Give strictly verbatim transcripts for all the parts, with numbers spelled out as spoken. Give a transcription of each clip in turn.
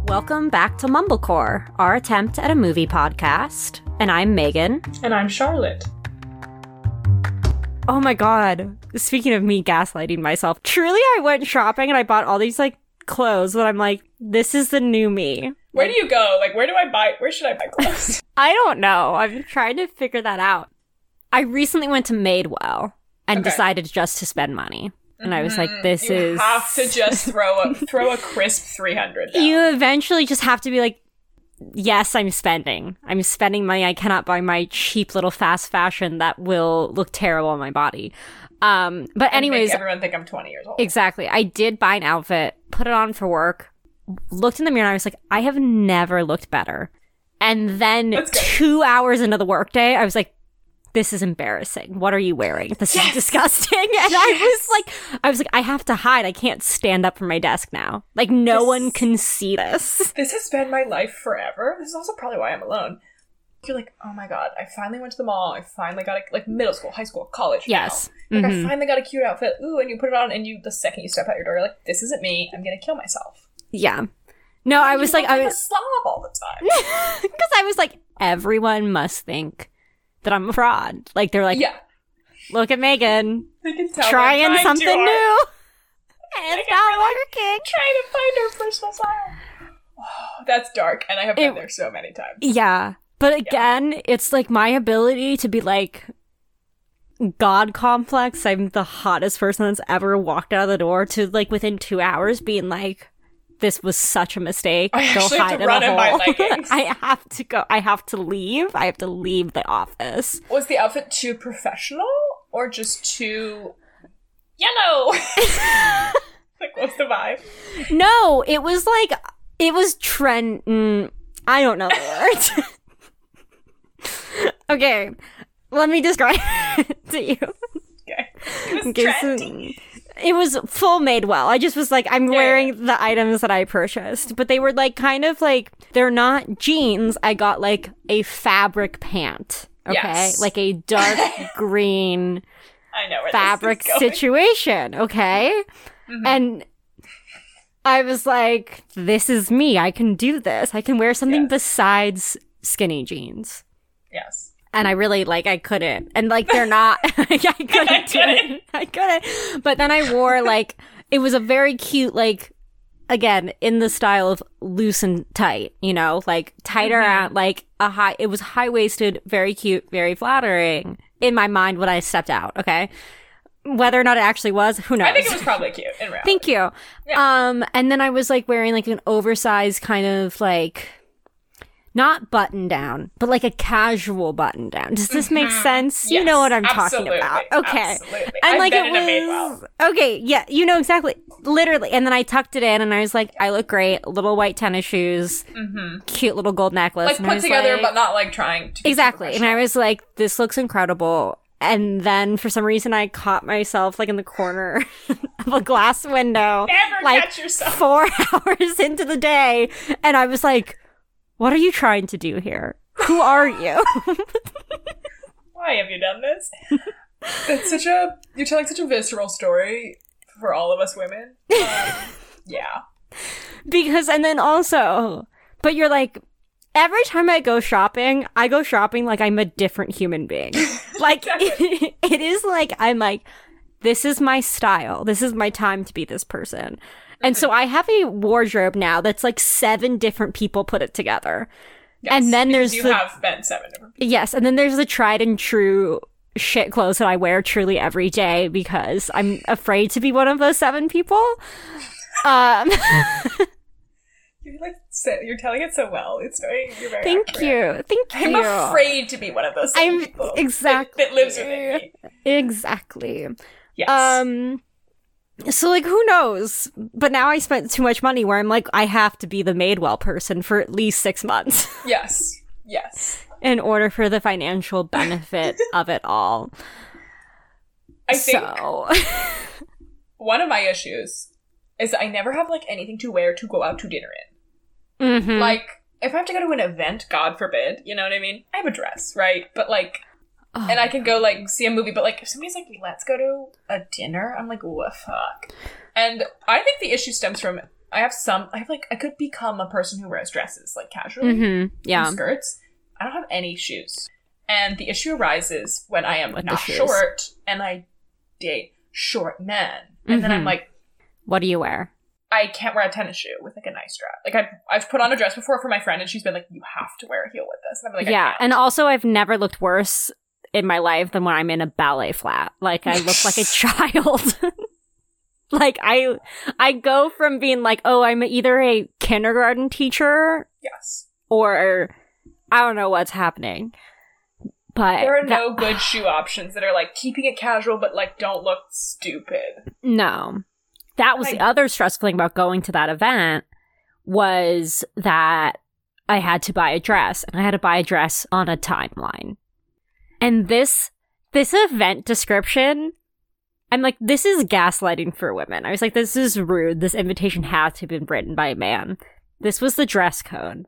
Welcome back to Mumblecore, our attempt at a movie podcast. And I'm Megan. And I'm Charlotte. Oh my god. Speaking of me gaslighting myself, truly I went shopping and I bought all these, like, clothes, but I'm like, this is the new me. Where do you go? Like, where do I buy, where should I buy clothes? I don't know. I'm trying to figure that out. I recently went to Madewell and Okay. decided just to spend money. And I was like, Mm, this you is... You have to just throw a, throw a crisp three hundred down. You eventually just have to be like, yes, I'm spending. I'm spending money. I cannot buy my cheap little fast fashion that will look terrible on my body. Um, but And anyways... make everyone think I'm twenty years old. Exactly. I did buy an outfit, put it on for work, looked in the mirror, and I was like, I have never looked better. And then That's good. two hours into the workday, I was like, this is embarrassing. What are you wearing? This Yes! is disgusting. And Yes! I was like, I was like, I have to hide. I can't stand up from my desk now. Like, no This- one can see this. This has been my life forever. This is also probably why I'm alone. You're like, oh my god, I finally went to the mall. I finally got a, like, middle school, high school, college. Yes. Now. Like, Mhm. I finally got a cute outfit. Ooh, and you put it on, and you, the second you step out your door, you're like, this isn't me. I'm gonna kill myself. Yeah. No, I was You like, look I a was, slob all the time. because I was like, everyone must think that I'm a fraud. Like, they're like, Yeah. look at Megan. I can tell. Trying I'm trying something too hard. new. And it's I not really- working. Trying to find her personal style. Oh, that's dark, and I have been It- there so many times. Yeah. But again, it's like my ability to be like God complex. I'm the hottest person that's ever walked out of the door to like within two hours being like, this was such a mistake. I Go actually have hide to in run a in my hole. leggings. I have to go. I have to leave. I have to leave the office. Was the outfit too professional, or just too yellow? Like, what's the vibe? No, it was like, it was trend. Mm, I don't know the word. Okay, let me describe it to you. Okay. It was Okay, so- trendy. It was full Madewell. I just was like, I'm Yeah, wearing yeah. the items that I purchased, but they were like kind of like, they're not jeans. I got like a fabric pant. Okay. Yes. Like a dark green I know where fabric this is going. situation. Okay. Mhm. And I was like, this is me. I can do this. I can wear something Yes. besides skinny jeans. Yes. And I really, like, I couldn't. And, like, they're not. I couldn't do couldn't. it. I couldn't. But then I wore, like, it was a very cute, like, again, in the style of loose and tight, you know? Like, tight Mhm. around, like, a high, it was high-waisted, very cute, very flattering in my mind when I stepped out, okay? Whether or not it actually was, who knows? I think it was probably cute in reality. Thank you. Yeah. Um, and then I was, like, wearing, like, an oversized kind of, like... Not button down, but like a casual button down. Does this make Mhm. sense? You Yes, know what I'm absolutely, talking about. Okay. Absolutely. And I've like been it in a Madewell. was okay, yeah, you know exactly. Literally. And then I tucked it in and I was like, I look great. Little white tennis shoes, Mhm. cute little gold necklace. Like and I put was together, like- but not like trying to. be exactly. And I professional. was like, this looks incredible. And then for some reason I caught myself like in the corner of a glass window. Never like catch yourself. four hours into the day. And I was like, what are you trying to do here? Who are you? Why have you done this? It's such a you're telling such a visceral story for all of us women. Um, yeah. Because, and then also, but you're like, every time I go shopping, I go shopping like I'm a different human being. Like, Exactly. it is like, I'm like, this is my style. This is my time to be this person. And so I have a wardrobe now that's like seven different people put it together. Yes, And then because there's you the- have been seven different people. Yes, and then there's the tried and true shit clothes that I wear truly every day because I'm afraid to be one of those seven people. Um, You're like so, you're telling it so well. It's very you're very. thank accurate. you, thank I'm you. afraid to be one of those seven I'm people exactly that, that lives within me. Exactly. Yes. Um. So like, who knows? But now I spent too much money where I'm like, I have to be the Madewell person for at least six months yes. Yes. in order for the financial benefit of it all. I think So. one of my issues is I never have like anything to wear to go out to dinner in. Mhm. Like, if I have to go to an event, God forbid, you know what I mean? I have a dress, right? But like, Oh, and I can go like see a movie, but like if somebody's like, let's go to a dinner, I'm like, what fuck? And I think the issue stems from I have some, I have like, I could become a person who wears dresses, like casually. Mm-hmm. Yeah. And skirts. I don't have any shoes. And the issue arises when I am With not the shoes. short and I date short men. And Mm-hmm. then I'm like, What do you wear? I can't wear a tennis shoe with like a nice dress. Like I've, I've put on a dress before for my friend and she's been like, you have to wear a heel with this. And I'm like, yeah, I can't. and also I've never looked worse in my life than when I'm in a ballet flat. Like, I look like a child. Like, I I go from being like, oh, I'm either a kindergarten teacher Yes. or I don't know what's happening. But There are that- no good shoe options that are like keeping it casual but like don't look stupid. No. That was I- the other stressful thing about going to that event was that I had to buy a dress, and I had to buy a dress on a timeline. And this this event description, I'm like, this is gaslighting for women. I was like, this is rude. This invitation has to have been written by a man. This was the dress code.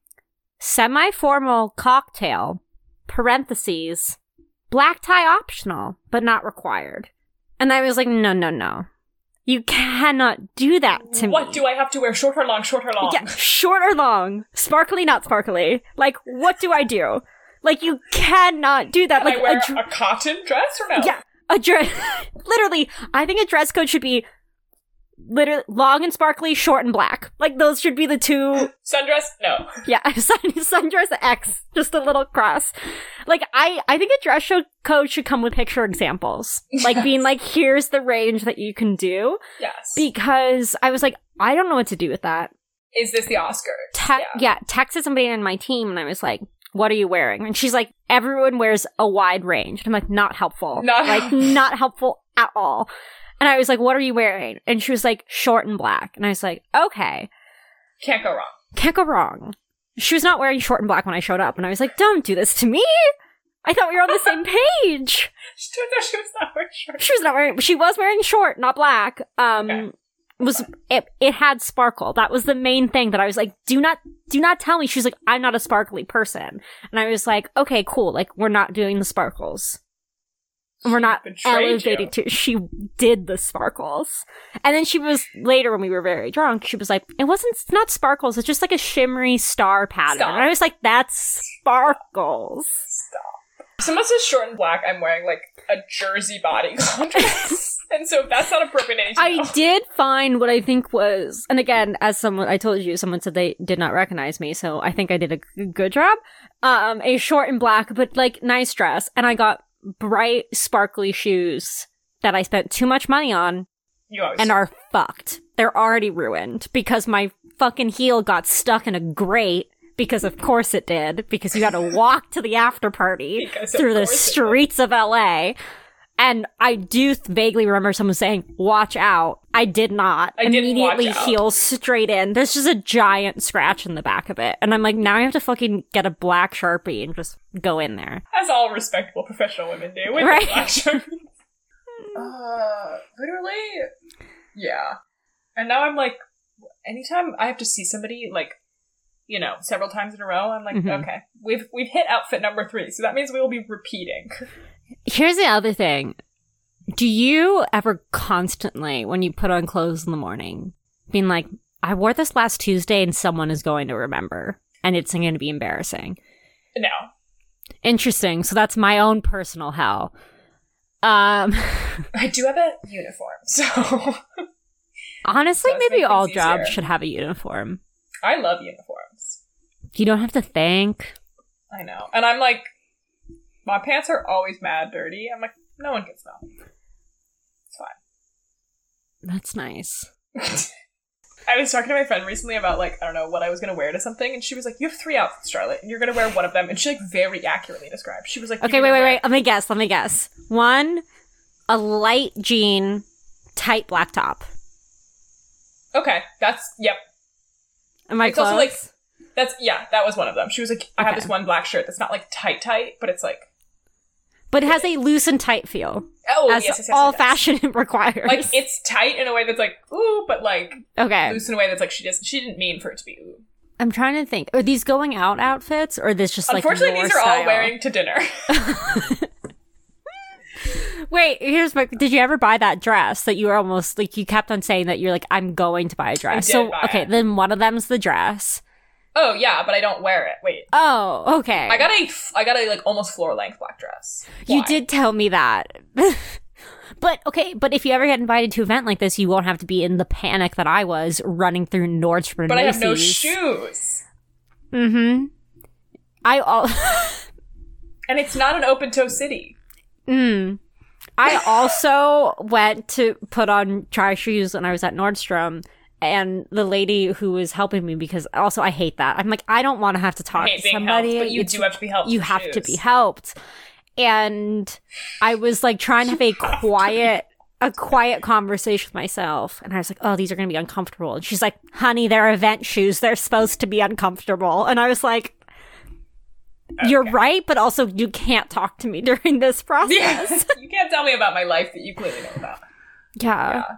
Semi-formal cocktail, parentheses, black tie optional, but not required. And I was like, no, no, no. You cannot do that to What me. do I have to wear? Short or long? Short or long? Yeah, short or long, sparkly, not sparkly. Like, what do I do? Like, you cannot do that. Can like, I wear a dr- a cotton dress or no? yeah, a dress. Literally, I think a dress code should be literally long and sparkly, short and black. Like, those should be the two. Sundress? No. Yeah, sun, sundress X, just a little cross. Like, I, I think a dress show code should come with picture examples. Like, being like, here's the range that you can do. Yes. Because I was like, I don't know what to do with that. Is this the Oscars? Te- yeah. yeah, texted somebody on my team, and I was like, what are you wearing? And she's like, everyone wears a wide range. And I'm like, not helpful. Not like, helpful. not helpful at all. And I was like, what are you wearing? And she was like, short and black. And I was like, okay. Can't go wrong. Can't go wrong. She was not wearing short and black when I showed up. And I was like, don't do this to me. I thought we were on the same page. She turns out she was not wearing shorts. She was not wearing, she was wearing short, not black. Um, Okay. was, it, it had sparkle. That was the main thing that I was like, do not, do not tell me. She was like, I'm not a sparkly person. And I was like, okay, cool. Like, we're not doing the sparkles. And we're not Betrayed elevated to, she did the sparkles. And then she was, later when we were very drunk, she was like, it wasn't, it's not sparkles, it's just like a shimmery star pattern. Stop. And I was like, that's sparkles. Stop. Someone says short and black, I'm wearing like a jersey bodycon dress. And so if that's not appropriate, I need to I know. did find what I think was, and again, as someone, I told you, someone said they did not recognize me, so I think I did a g- good job. Um, a short and black, but like nice dress, and I got bright, sparkly shoes that I spent too much money on You always and are fucked. They're already ruined because my fucking heel got stuck in a grate. Because of course it did. Because you had to walk to the after party Because of through the course it did. streets of L A. And I do th- vaguely remember someone saying, watch out. I did not. I didn't Immediately watch out. heel straight in. There's just a giant scratch in the back of it. And I'm like, now I have to fucking get a black Sharpie and just go in there. As all respectable professional women do. With Right. the black shirt. uh, literally, yeah. And now I'm like, anytime I have to see somebody, like, you know, several times in a row, I'm like, Mhm. okay, we've we've hit outfit number three, so that means we will be repeating. Here's the other thing. Do you ever constantly, when you put on clothes in the morning, being like, I wore this last Tuesday and someone is going to remember, and it's going to be embarrassing? No. Interesting. So that's my own personal hell. Um, I do have a uniform, so honestly, Does maybe make all things jobs easier. should have a uniform. I love uniforms. You don't have to think. I know. And I'm like, my pants are always mad dirty. I'm like, no one can smell. It's fine. That's nice. I was talking to my friend recently about, like, I don't know, what I was going to wear to something, and she was like, you have three outfits, Charlotte, and you're going to wear one of them. And she, like, very accurately described. She was like, Okay, you're wait, gonna wait, wear- wait. Let me guess. Let me guess. One, a light jean, tight black top. Okay, that's, yep. Am I It's close? also, like, that's, yeah, that was one of them. She was like, I have Okay. this one black shirt that's not, like, tight, tight, but it's, like, but it has a loose and tight feel, oh, as yes, yes, yes, all yes. fashion requires. Like, it's tight in a way that's, like, ooh, but, like, okay. loose in a way that's, like, she just, she didn't mean for it to be ooh. I'm trying to think. Are these going out outfits, or are this just like Unfortunately, your these are style? all wearing to dinner. Wait, here's my. Did you ever buy that dress that you were almost like you kept on saying that you're like I'm going to buy a dress? did So buy okay, it. then one of them's the dress. Oh yeah, but I don't wear it. Wait, Oh, okay. I got a, I got a like almost floor length black dress. You Why? did tell me that. But okay, but if you ever get invited to an event like this, you won't have to be in the panic that I was running through Nordstrom and But I have no Macy's. shoes. Mm-hmm. I all. And it's not an open toe city. mm. I also went to put on try shoes when I was at Nordstrom, and the lady who was helping me, because also I hate that. I'm like, I don't want to have to talk I hate to being somebody. helped, but you It's- do have to be helped. You with have shoes. to be helped. And I was like trying to have a quiet, a quiet conversation with myself. And I was like, oh, these are going to be uncomfortable. And she's like, honey, they're event shoes. They're supposed to be uncomfortable. And I was like, you're Okay. right, but also you can't talk to me during this process. Yes. You can't tell me about my life that you clearly know about. Yeah. Yeah.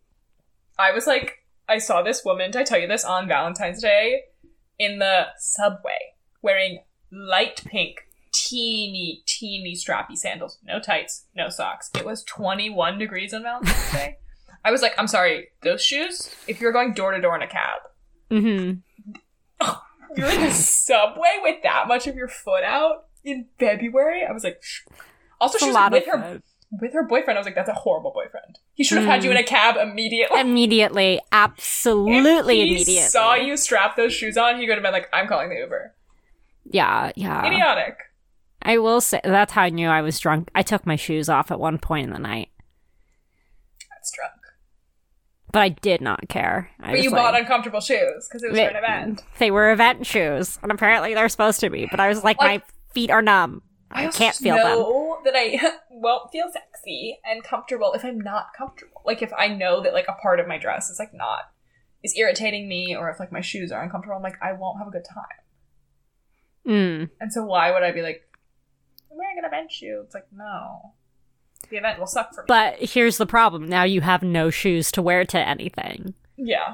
I was like, I saw this woman, did I tell you this, on Valentine's Day in the subway wearing light pink, teeny, teeny strappy sandals. No tights, no socks. It was twenty-one degrees on Valentine's Day. I was like, I'm sorry, those shoes, if you're going door to door in a cab, Mm-hmm. you're in the subway with that much of your foot out in February? I was like, shh. Also, It's a she was lot with of her food. with her boyfriend. I was like, that's a horrible boyfriend. He should have had you in a cab immediately. Immediately. Absolutely if he immediately. saw you strap those shoes on, he could have been like, I'm calling the Uber. Yeah, yeah. Idiotic. I will say, that's how I knew I was drunk. I took my shoes off at one point in the night. That's drunk. But I did not care. I But was you like, bought uncomfortable shoes because it was They- for an event. They were event shoes, and apparently they're supposed to be. But I was like, Like- my feet are numb. I, also can't just feel them. know that I won't feel sexy and comfortable if I'm not comfortable. Like if I know that like a part of my dress is like not is irritating me, or if like my shoes are uncomfortable, I'm like I won't have a good time. Mm. And so why would I be like, I'm wearing an event shoe? It's like no, the event will suck for me. But here's the problem: now you have no shoes to wear to anything. Yeah.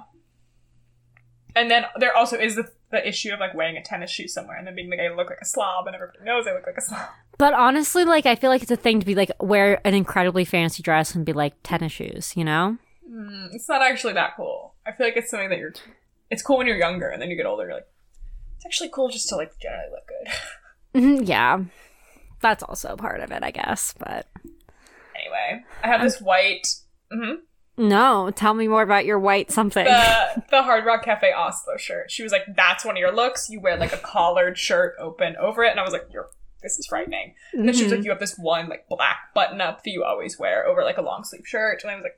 And then there also is the the issue of like wearing a tennis shoe somewhere and then being like I look like a slob and everybody knows I look like a slob. But honestly, like I feel like it's a thing to be like wear an incredibly fancy dress and be like tennis shoes, you know? Mm, it's not actually that cool. I feel like it's something that you're. It's cool when you're younger, and then you get older. You're like, it's actually cool just to like generally look good. Mhm, yeah, that's also part of it, I guess. But Anyway, I have this white. Mm-hmm, no, tell me more about your white something. the the Hard Rock Cafe Oslo shirt. She was like, "That's one of your looks. You wear like a collared shirt open over it," and I was like, "You're this is frightening." And then she was Mhm. like, "You have this one like black button up that you always wear over like a long sleeve shirt," and I was like,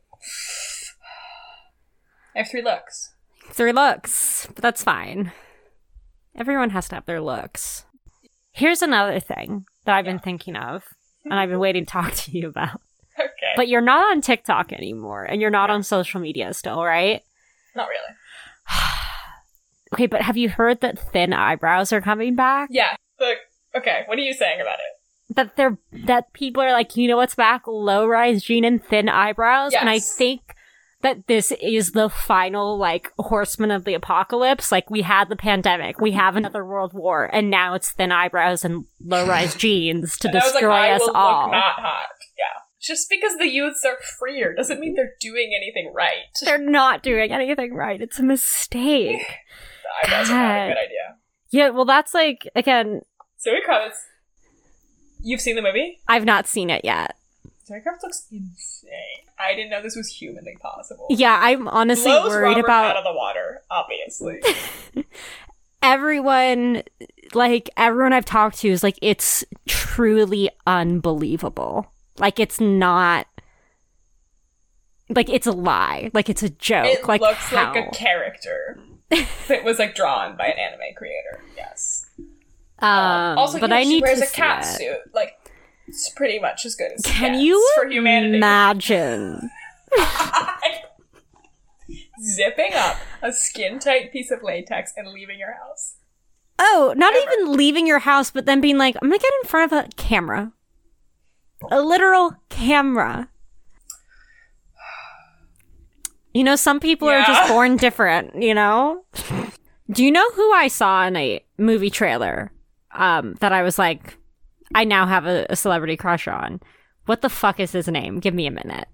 "I have three looks." Three looks, but that's fine. Everyone has to have their looks. Here's another thing that I've been thinking of, and I've been waiting to talk to you about. Okay, But you're not on TikTok anymore, and you're not on social media still, right? not really. Okay, but have you heard that thin eyebrows are coming back? Yeah. Look. Okay. What are you saying about it? That they're that people are like, you know what's back? Low-rise jean and thin eyebrows. And I Yes. think that this is the final, like, horseman of the apocalypse. Like, we had the pandemic, we have another world war, and now it's thin eyebrows and low-rise jeans to And I was destroy like, I us will all. look not hot. Yeah. Just because the youths are freer doesn't mean they're doing anything right. They're not doing anything right. It's a mistake. The eyebrows are not a God. good idea. Yeah, well, that's like, again, Zoe Kravitz. You've seen the movie? I've not seen it yet. Zoe Kravitz looks insane. I didn't know this was humanly possible. Yeah, I'm honestly Blows worried Robert about out of the water, obviously. everyone. Like, everyone I've talked to is like, it's truly unbelievable. Like, it's not. Like, it's a lie. Like, it's a joke. It like, looks how? like a character that was like drawn by an anime creator. Yes. Um, also, but yeah, I she need wears to a see cat it. suit. Like, it's pretty much as good as it Can gets you for humanity. imagine? Zipping up a skin tight piece of latex and leaving your house. Oh, not Ever. even leaving your house, but then being like, I'm gonna get in front of a camera. A literal camera. You know, some people are Yeah. just born different, you know? Do you know who I saw in a movie trailer um, that I was like, I now have a, a celebrity crush on? What the fuck is his name? Give me a minute.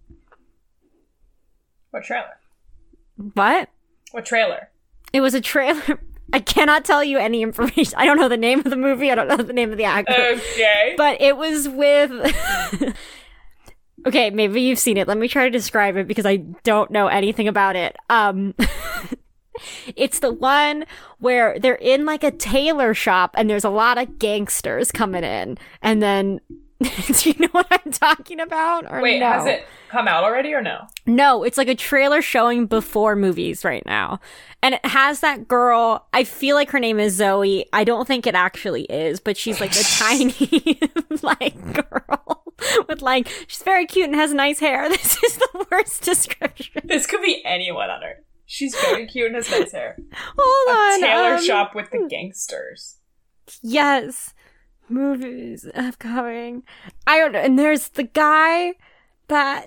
What trailer? What? What trailer? It was a trailer. I cannot tell you any information. I don't know the name of the movie. I don't know the name of the actor. Okay. But it was with... Okay, maybe you've seen it. Let me try to describe it because I don't know anything about it. Um, it's the one where they're in like a tailor shop and there's a lot of gangsters coming in. And then... Do you know what I'm talking about? Or Wait, no? has it come out already or no? No, it's like a trailer showing before movies right now. And it has that girl, I feel like her name is Zoe. I don't think it actually is, but she's like a tiny, like, girl with like, she's very cute and has nice hair. This is the worst description. This could be anyone on Earth. She's very cute and has nice hair. Hold a on. tailor um, shop with the gangsters. Yes. Movies upcoming. I don't know. And there's the guy that...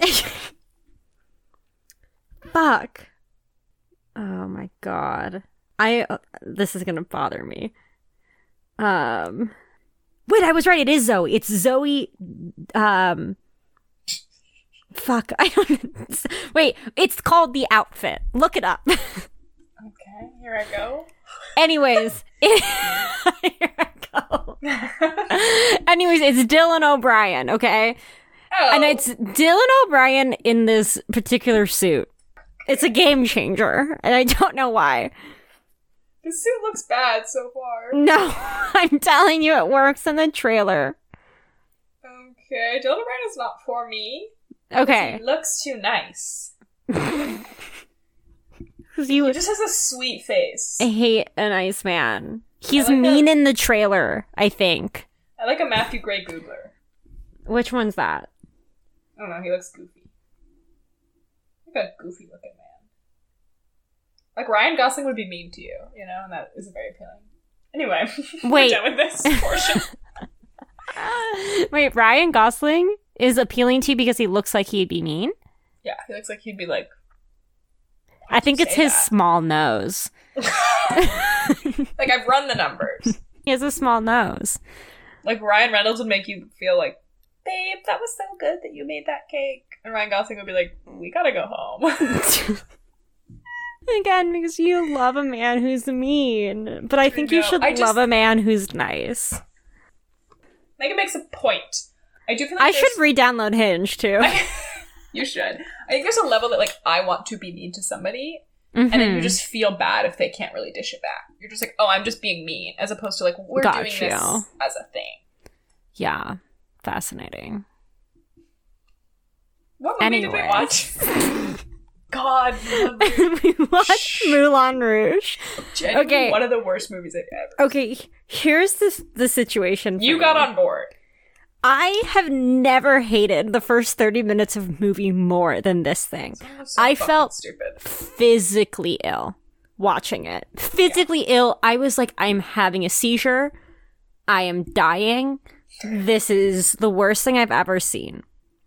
Fuck. Oh my god. I... Uh, this is gonna bother me. Um... Wait, I was right. It is Zoe. It's Zoe... Um... Fuck. I don't... Wait, it's called The Outfit. Look it up. Okay, here I go. Anyways. It, here I go. Anyways, it's Dylan O'Brien, okay? Oh. And it's Dylan O'Brien in this particular suit. It's a game changer, and I don't know why. The suit looks bad so far. No, I'm telling you, it works in the trailer. Okay, Dylan O'Brien is not for me. Okay. He looks too nice. You He just has a sweet face. I hate a nice man. He's like mean a- in the trailer, I think. I like a Matthew Gray Googler. Which one's that? I don't know, he looks goofy. Like a goofy looking man. Like Ryan Gosling would be mean to you, you know, and that is very appealing. Anyway, Wait. we're done with this portion. Wait, Ryan Gosling is appealing to you because he looks like he'd be mean? Yeah, he looks like he'd be like... I think it's his that? small nose. Like, I've run the numbers. He has a small nose. Like, Ryan Reynolds would make you feel like, babe, that was so good that you made that cake. And Ryan Gosling would be like, we gotta go home. Again, because you love a man who's mean. But I think No, you should I just- love a man who's nice. Megan makes a point. I do feel like I there's- should re-download Hinge, too. You should. I think there's a level that, like, I want to be mean to somebody, Mm-hmm. and then you just feel bad if they can't really dish it back. You're just like, oh, I'm just being mean, as opposed to, like, we're Got doing you. this as a thing. Yeah. Fascinating. What movie did we Anyways. watch? God. We watched Moulin Rouge. Genuinely Okay. one of the worst movies I've ever Okay, here's this, the situation for You me. got on board. I have never hated the first thirty minutes of a movie more than this thing. That was so I fucking felt stupid. physically ill watching it. Physically ill. I was like, I'm having a seizure. I am dying. This is the worst thing I've ever seen.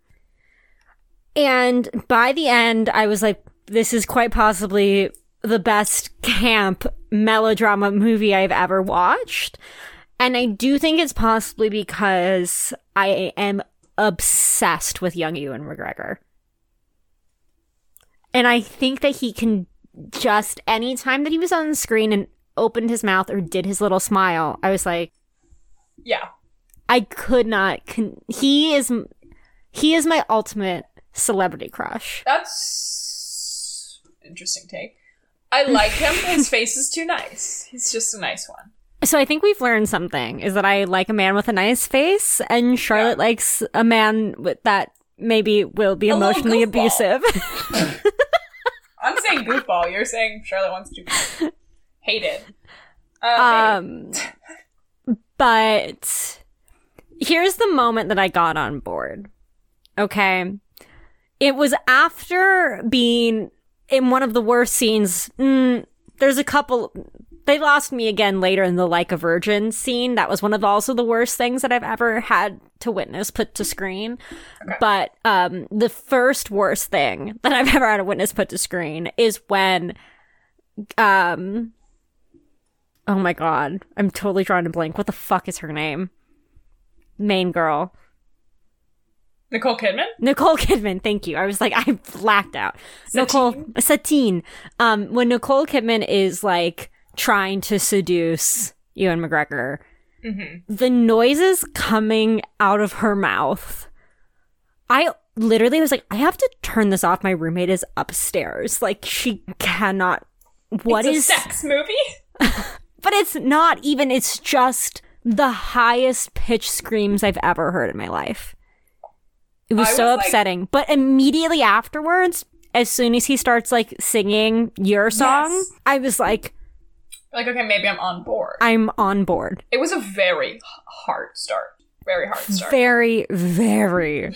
And by the end, I was like, this is quite possibly the best camp melodrama movie I've ever watched. And I do think it's possibly because I am obsessed with young Ewan McGregor. And I think that he can just, any time that he was on the screen and opened his mouth or did his little smile, I was like, Yeah. I could not, con- he is, he is my ultimate celebrity crush. That's interesting take. I like him. His face is too nice. He's just a nice one. So I think we've learned something, is that I like a man with a nice face, and Charlotte Yeah. likes a man with that maybe will be A little emotionally goofball. abusive. I'm saying goofball. You're saying Charlotte wants to be hated. Uh, um, but here's the moment that I got on board. Okay. It was after being in one of the worst scenes. Mm, there's a couple... They lost me again later in the Like a Virgin scene. That was one of also the worst things that I've ever had to witness put to screen. Okay. But um, the first worst thing that I've ever had to witness put to screen is when... um, oh my god. I'm totally drawing a blank. What the fuck is her name? Main girl. Nicole Kidman? Nicole Kidman, thank you. I was like, I blacked out. Satine? Nicole Satine. Um, when Nicole Kidman is like trying to seduce Ewan McGregor, Mm-hmm. the noises coming out of her mouth, I literally was like, I have to turn this off. My roommate is upstairs. Like, she cannot. What it's is a sex movie? But it's not even. It's just the highest pitch screams I've ever heard in my life. It was I so was like- upsetting. But immediately afterwards, as soon as he starts like singing your song, Yes. I was like, Like, okay, maybe I'm on board. I'm on board. It was a very h- hard start. Very hard start. Very, very,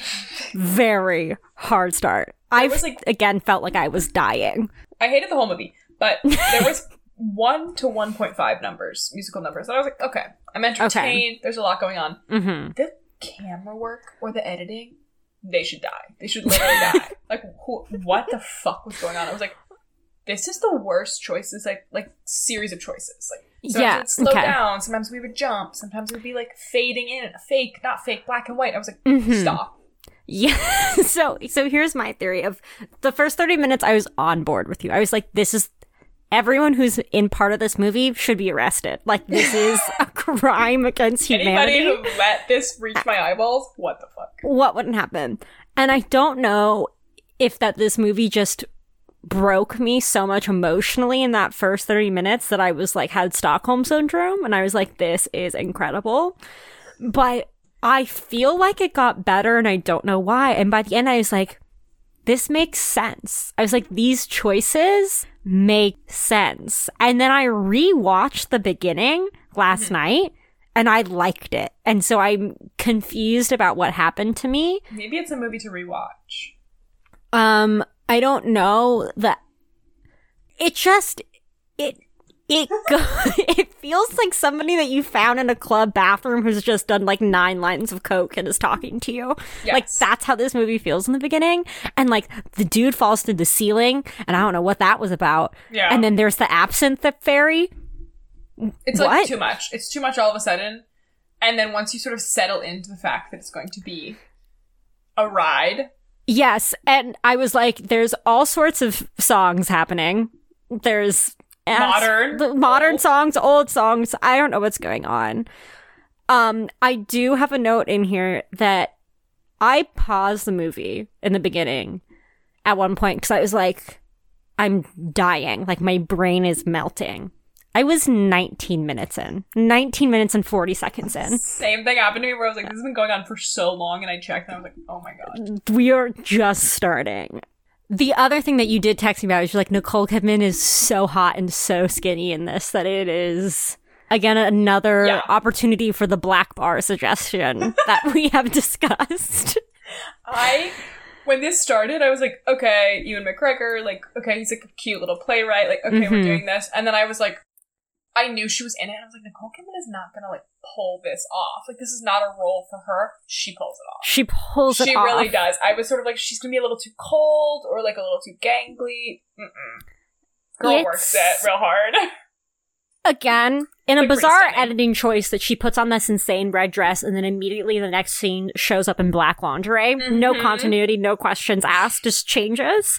very hard start. I was, like- again felt like I was dying. I hated the whole movie, but there was one to one point five numbers, musical numbers. And I was like, okay, I'm entertained. There's a lot going on. Mm-hmm. The camera work or the editing, they should die. They should literally die. Like, who, what the fuck was going on? I was like, this is the worst choices, like, like series of choices. Like, sometimes Yeah, it would slow okay. down. Sometimes we would jump. Sometimes it would be like fading in, fake, not fake, black and white. I was like, Mhm. stop. Yeah. So, so here's my theory of the first thirty minutes. I was on board with you. I was like, this is everyone who's in part of this movie should be arrested. Like, this is a crime against humanity. Anybody who let this reach my eyeballs, what the fuck? What wouldn't happen? And I don't know if that this movie just broke me so much emotionally in that first thirty minutes that I was like, had Stockholm syndrome, and I was like, this is incredible. But I feel like it got better, and I don't know why. And by the end, I was like, this makes sense. I was like, these choices make sense. And then I rewatched the beginning last Mm-hmm. night, and I liked it. And so I'm confused about what happened to me. Maybe it's a movie to rewatch. Um, I don't know that it just it it go it feels like somebody that you found in a club bathroom who's just done like nine lines of coke and is talking to you. Yes. Like, that's how this movie feels in the beginning. And like the dude falls through the ceiling, and I don't know what that was about. Yeah. And then there's the absinthe fairy. It's What? like too much. It's too much all of a sudden. And then once you sort of settle into the fact that it's going to be a ride. Yes, and I was like, there's all sorts of songs happening. There's ass- Modern, the modern old. songs, old songs. I don't know what's going on. Um, I do have a note in here that I paused the movie in the beginning at one point because I was like, I'm dying. Like, my brain is melting. I was nineteen minutes in. nineteen minutes and forty seconds in. Same thing happened to me where I was like, this has been going on for so long, and I checked and I was like, oh my god. We are just starting. The other thing that you did text me about is you're like, Nicole Kidman is so hot and so skinny in this that it is, again, another Yeah. opportunity for the black bar suggestion that we have discussed. I, when this started, I was like, okay, Ewan McGregor, like, okay, he's like a cute little playwright, like, okay, Mhm. we're doing this. And then I was like, I knew she was in it, and I was like, Nicole Kidman is not gonna, like, pull this off. Like, this is not a role for her. She pulls it off. She pulls it She off. really does. I was sort of like, she's gonna be a little too cold, or, like, a little too gangly. Mm-mm. Girl It's- works it real hard. Again, in a Like, pretty bizarre stunning. editing choice that she puts on this insane red dress and then immediately the next scene shows up in black lingerie. No Mhm. continuity, no questions asked, just changes.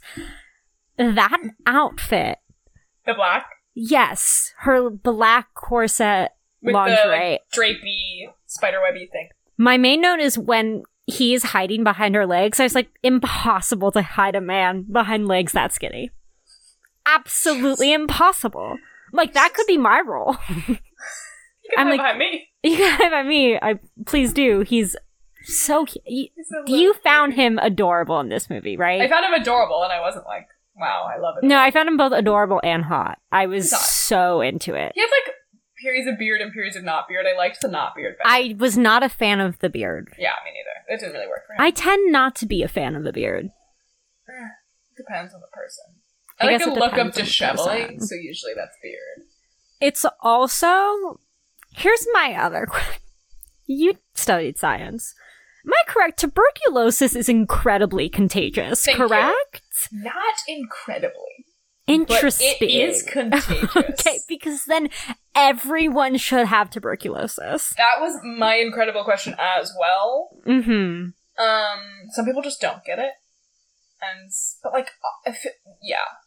That outfit. The black. Yes, her black corset With lingerie. the, like, drapey, spiderwebby thing. My main note is when he's hiding behind her legs. I was like, impossible to hide a man behind legs that skinny. Absolutely impossible. Like, that could be my role. You can I'm hide like- behind me. You can hide behind me. I please do. He's so cute. You, He's a little you found baby. him adorable in this movie, right? I found him adorable, and I wasn't like, wow, I love it. no, I found him both adorable and hot. I was He's hot. so into it. He had like periods of beard and periods of not beard. I liked the not beard better. I was not a fan of the beard. yeah, me neither. It didn't really work for him. I tend not to be a fan of the beard. Eh, Depends on the person. I I, like guess a it look of depends on the disheveling, person. so usually that's beard. It's also, here's my other question. You studied science. Am I correct? Tuberculosis is incredibly contagious, Thank you. correct? Not incredibly. Interesting. But it is contagious. Okay, because then everyone should have tuberculosis. That was my incredible question as well. Mm-hmm. Um, some people just don't get it. And, but like, if it, yeah.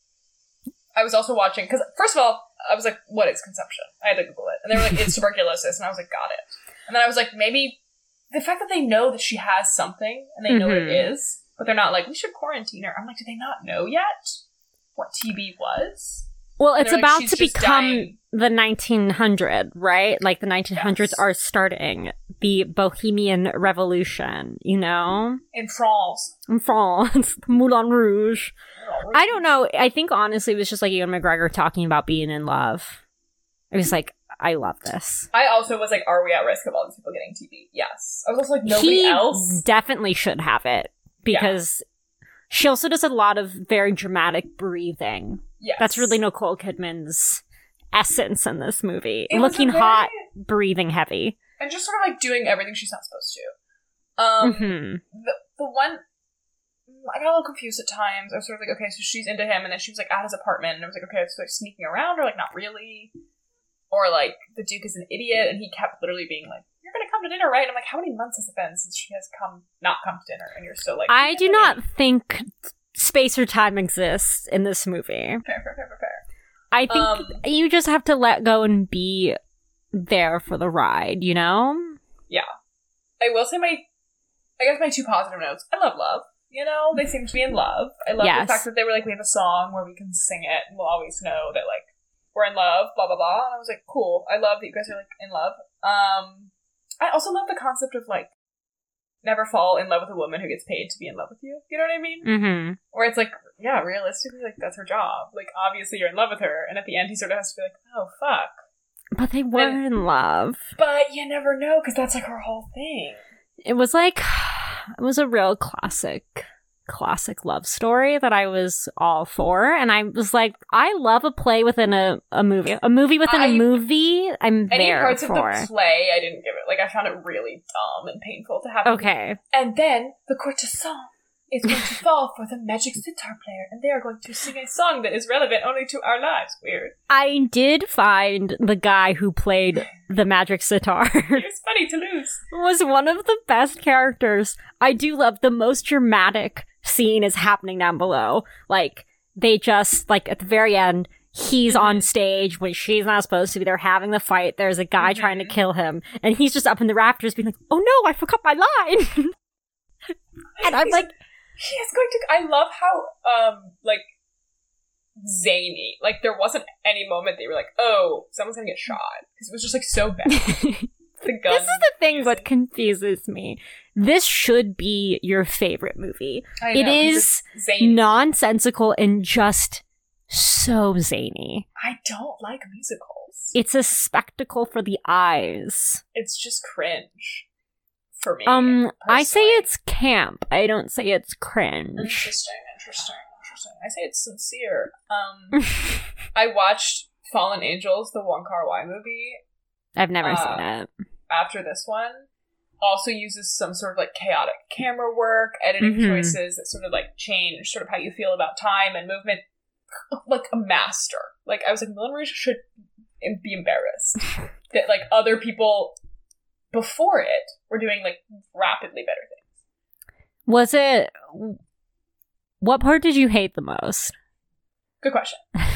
I was also watching, because first of all, I was like, what is consumption? I had to Google it. And they were like, it's tuberculosis. And I was like, got it. And then I was like, maybe the fact that they know that she has something and they mm-hmm. know what it is, but they're not like, we should quarantine her. I'm like, do they not know yet what T B was? Well, it's about like, to become dying. The nineteen hundred, right? Like the nineteen hundreds yes. are starting the Bohemian Revolution, you know? In France. In France. Moulin Rouge. Oh, I don't know. I think honestly it was just like Ewan McGregor talking about being in love. It was like, I love this. I also was like, are we at risk of all these people getting T B? Yes. I was also like, nobody he else? Definitely should have it. Because yeah. she also does a lot of very dramatic breathing. Yes. That's really Nicole Kidman's essence in this movie. It Looking very... hot, breathing heavy. And just sort of like doing everything she's not supposed to. Um, mm-hmm. the, the one... I got a little confused at times. I was sort of like, okay, so she's into him, and then she was like at his apartment, and I was like, okay, so like sneaking around, or like not really. Or like, the Duke is an idiot, and he kept literally being like, you're gonna come to dinner, right? And I'm like, how many months has it been since she has come, not come to dinner, and you're still like... I do not think space or time exists in this movie. Fair, fair, fair, fair, fair. I think um, you just have to let go and be there for the ride, you know? Yeah. I will say my, I guess my two positive notes. I love love. You know, they seem to be in love. I love yes. the fact that they were like, we have a song where we can sing it and we'll always know that like, we're in love, blah, blah, blah. And I was like, cool. I love that you guys are like in love. Um, I also love the concept of like, never fall in love with a woman who gets paid to be in love with you. You know what I mean? Mm-hmm. Where it's like, yeah, realistically, like, that's her job. Like, obviously you're in love with her. And at the end, he sort of has to be like, oh, fuck. But they were and, in love. But you never know, because that's like her whole thing. It was like, it was a real classic, classic love story that I was all for. And I was like, I love a play within a, a movie. A movie within I, a movie, I'm any there parts for. of the play, I didn't give it. Like, I found it really dumb and painful to have. Okay. And then, the courtesan is going to fall for the magic sitar player, and they are going to sing a song that is relevant only to our lives. Weird. I did find the guy who played the magic sitar. It was funny to lose. Was one of the best characters. I do love the most dramatic scene is happening down below. Like, they just, like, at the very end, he's mm-hmm. on stage when she's not supposed to be. They're having the fight. There's a guy mm-hmm. trying to kill him, and he's just up in the rafters being like, oh no, I forgot my line! And I'm like, he is going to... I love how, um, like, zany. Like, there wasn't any moment they were like, oh, someone's gonna get shot. Because it was just, like, so bad. The gun this is the thing using. What confuses me. This should be your favorite movie. I know, it is nonsensical and just so zany. I don't like musicals. It's a spectacle for the eyes. It's just cringe. For me. Um, personally. I say it's camp. I don't say it's cringe. Interesting, interesting, interesting. I say it's sincere. Um, I watched Fallen Angels, the Wong Kar-wai movie. I've never uh, seen it. After this one, also uses some sort of like chaotic camera work, editing mm-hmm. choices that sort of like change sort of how you feel about time and movement. Like a master. Like I was like, Moulin Rouge should be embarrassed that like other people before it were doing like rapidly better things. Was it? What part did you hate the most? Good question.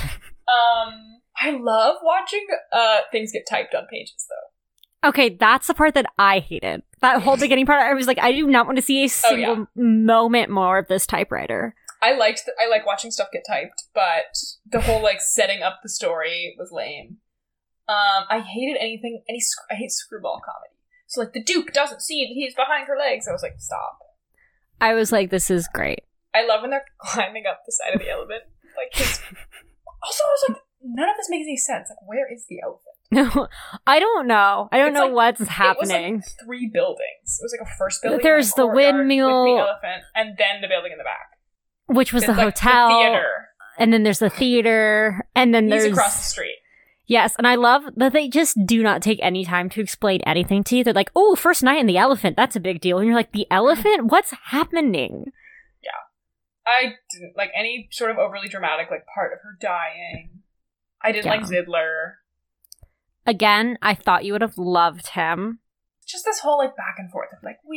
um, I love watching uh things get typed on pages though. Okay, that's the part that I hated. That whole beginning part, I was like, I do not want to see a single oh, yeah. moment more of this typewriter. I liked, the, I like watching stuff get typed, but the whole like setting up the story was lame. Um, I hated anything, any, sc- I hate screwball comedy. So like the Duke doesn't see that he's behind her legs. I was like, stop. I was like, this is great. I love when they're climbing up the side of the elephant. Like his... Also, I was like, none of this makes any sense. Like, where is the elephant? No, I don't know. I don't it's know like, what's happening. It was like three buildings. It was like a first building. There's the windmill, with the elephant, and then the building in the back, which was it's the like hotel, the theater, and then there's the theater, and then He's there's across the street. Yes, and I love that they just do not take any time to explain anything to you. They're like, "Oh, first night in the elephant. That's a big deal," and you're like, "The elephant? What's happening?" Yeah, I didn't like any sort of overly dramatic like part of her dying. I didn't yeah. like Zidler. Again, I thought you would have loved him. Just this whole like back and forth of like we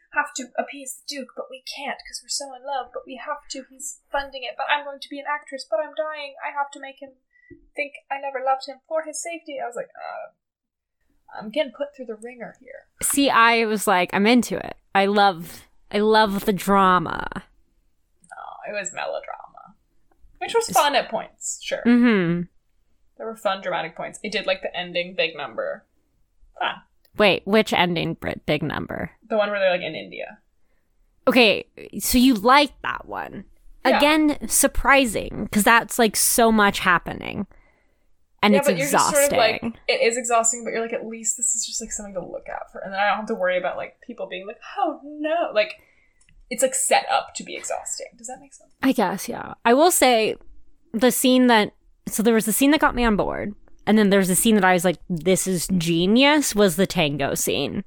have to appease the Duke, but we can't because we're so in love, but we have to. He's funding it, but I'm going to be an actress, but I'm dying. I have to make him think I never loved him for his safety. I was like, uh, I'm getting put through the ringer here. See, I was like, I'm into it. I love, I love the drama. Oh, it was melodrama, which was fun at points, sure. Mm-hmm. There were fun, dramatic points. I did like the ending, big number. Fun. Wait, which ending, Brit? Big number? The one where they're like in India. Okay, so you like that one. Yeah. Again, surprising, because that's like so much happening. And yeah, it's but exhausting. You're just sort of like, it is exhausting, but you're like, at least this is just like something to look at for. And then I don't have to worry about like people being like, oh no. Like, it's like set up to be exhausting. Does that make sense? I guess, yeah. I will say the scene that, so there was the scene that got me on board. And then there's a scene that I was like, this is genius, was the tango scene.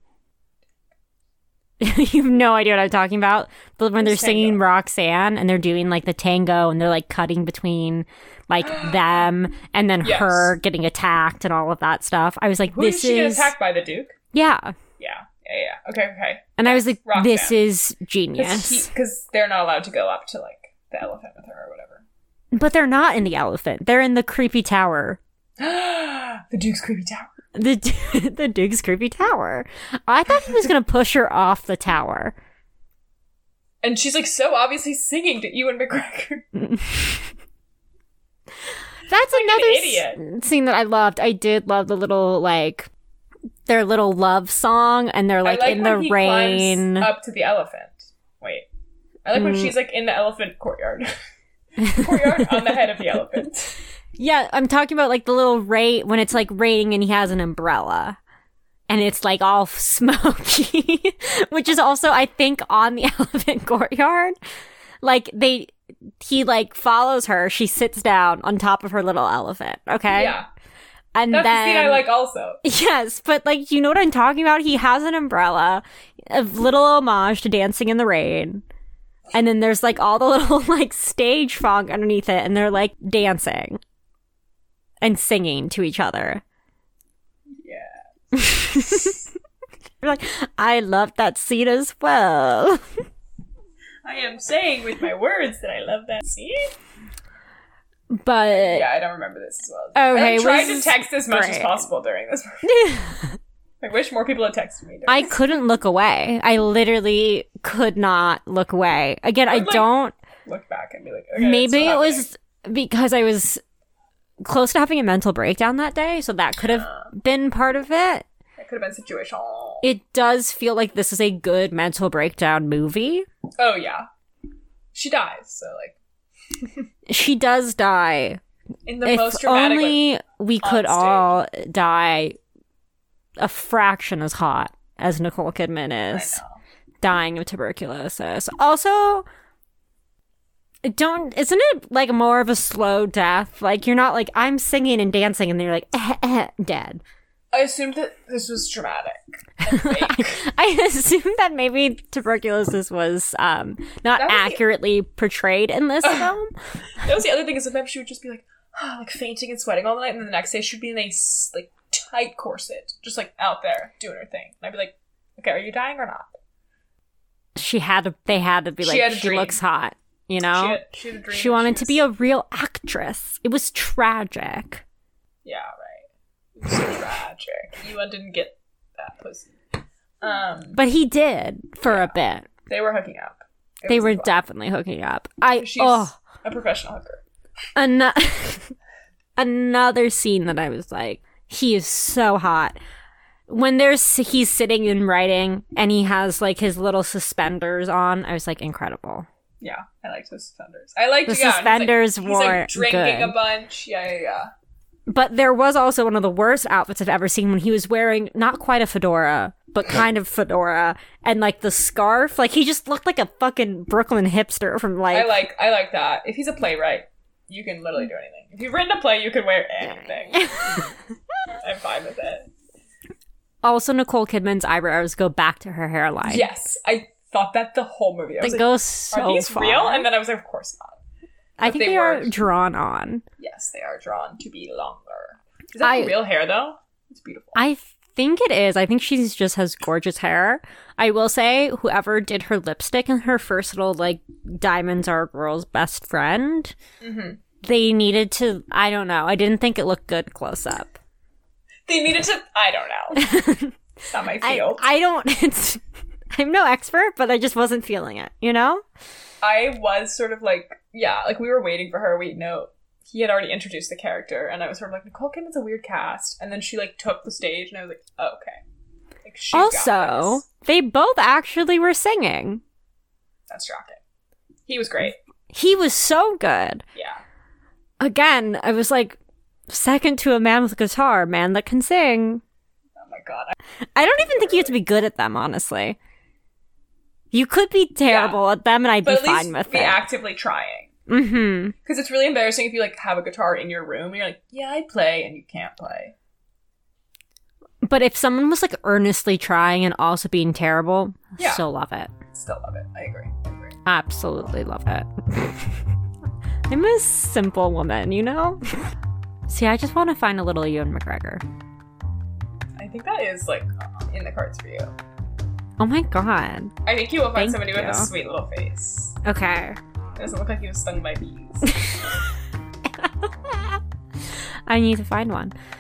You have no idea what I'm talking about. But when they're Who's singing tango? Roxanne and they're doing like the tango and they're like cutting between like them and then Yes. her getting attacked and all of that stuff. I was like, Who this did she get is... attacked by, the Duke? Yeah. Yeah, yeah, yeah. Okay, okay. And I was like, Roxanne. this is genius. Because they're not allowed to go up to like the elephant with her or whatever. But they're not in the elephant. They're in the creepy tower. The Duke's creepy tower. The the Duke's creepy tower. I thought he was going to push her off the tower. And she's like so obviously singing to Ewan McGregor. That's Like another an s- idiot. scene that I loved. I did love the little, like, their little love song, and they're, like, I like in when the he rain. climbs up to the elephant. Wait. I like when Mm. she's like in the elephant courtyard. Courtyard on the head of the elephant. Yeah, I'm talking about, like, the little rain, when it's, like, raining and he has an umbrella. And it's, like, all smoky. Which is also, I think, on the elephant courtyard. Like, they... He, like, follows her. She sits down on top of her little elephant, okay? Yeah. And That's then... the scene I like also. Yes, but, like, you know what I'm talking about? He has an umbrella, a little homage to Dancing in the Rain. And then there's, like, all the little, like, stage fog underneath it, and they're, like, dancing. And singing to each other. Yeah. You're like, I love that scene as well. I am saying with my words that I love that scene. But... Yeah, I don't remember this as well. Okay, I tried was to text as much great. as possible during this movie. I wish more people had texted me. During I this. couldn't look away. I literally could not look away. Again, I I'd, like, don't... Look back and be like, okay, Maybe it's it still was because I was close to having a mental breakdown that day, so that could have Yeah. been part of it. It could have been situational. It does feel like this is a good mental breakdown movie. Oh, yeah. She dies, so, like, She does die. in the If most dramatic way. only we could on stage. all die a fraction as hot as Nicole Kidman I is know. dying of tuberculosis. Also, don't isn't it like more of a slow death? Like you're not like I'm singing and dancing and then you're like eh, eh, dead. I assumed that this was dramatic and fake. I assume that maybe tuberculosis was um, not That was the- accurately portrayed in this film. That was the other thing, is sometimes she would just be like, like fainting and sweating all the night, and then the next day she'd be in a s- like tight corset, just like out there doing her thing. And I'd be like, okay, are you dying or not? She had to. They had to be She like had a she dream. looks hot. You know, She had, she had a dream. she that wanted to was- be a real actress. It was tragic. Yeah, right. It was so tragic. Ewan didn't get that pussy. Um, But he did for Yeah. a bit. they were hooking up. It They was were fun. definitely hooking up. I She's oh a professional hooker. an- another scene that I was like, he is so hot. When there's he's sitting and writing and he has like his little suspenders on, I was like, incredible. Yeah, I liked the suspenders. I liked The yeah, suspenders he's like, he's were like drinking good. a bunch. Yeah, yeah, yeah. But there was also one of the worst outfits I've ever seen when he was wearing not quite a fedora, but kind of fedora and like the scarf. Like he just looked like a fucking Brooklyn hipster from like. I like I like that. If he's a playwright, you can literally do anything. If you've written a play, you can wear anything. I'm fine with it. Also, Nicole Kidman's eyebrows go back to her hairline. Yes, I thought that the whole movie. I was They like, go so are these far. real? And then I was like, of course not. I but think they they, are were. drawn on. Yes, they are drawn to be longer. Is that I- the real hair though? It's beautiful. I think it is. I think she just has gorgeous hair. I will say, whoever did her lipstick in her first little, like, Diamonds Are a Girl's Best Friend, mm-hmm. they needed to, I don't know. I didn't think it looked good close up. They needed to, I don't know. It's not my field. I, I don't, it's, I'm no expert, but I just wasn't feeling it, you know? I was sort of like, yeah, like we were waiting for her. We know he had already introduced the character, and I was sort of like, Nicole Kidman's a weird cast. And then she like took the stage, and I was like, oh, okay. Like, she's also, got this. They both actually were singing. That's shocking. He was great. He was so good. Yeah. Again, I was like, second to a man with a guitar, man that can sing. Oh my god. I, I don't even think you have to be good at them, honestly. You could be terrible yeah. at them, and I'd but be at fine least with be it. actively trying. Mm-hmm. Because it's really embarrassing if you like have a guitar in your room and you're like, yeah, I play, and you can't play. But if someone was like earnestly trying and also being terrible, yeah. still love it. Still love it. I agree. I agree. Absolutely love it. I'm a simple woman, you know? See, I just want to find a little Ewan McGregor. I think that is like in the cards for you. Oh my god. I think you will find Thank somebody you. with a sweet little face. Okay. It doesn't look like he was stung by bees. I need to find one.